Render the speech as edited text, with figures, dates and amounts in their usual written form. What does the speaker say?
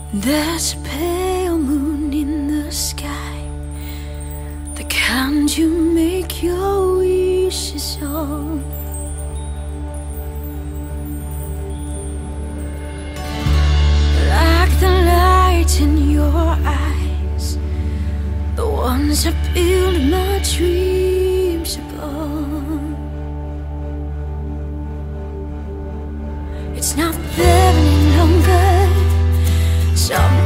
There's a pale moon in the sky, the kind you make your wishes on. Like the light in your eyes, the ones I build my dreams upon. It's not there any longer. Some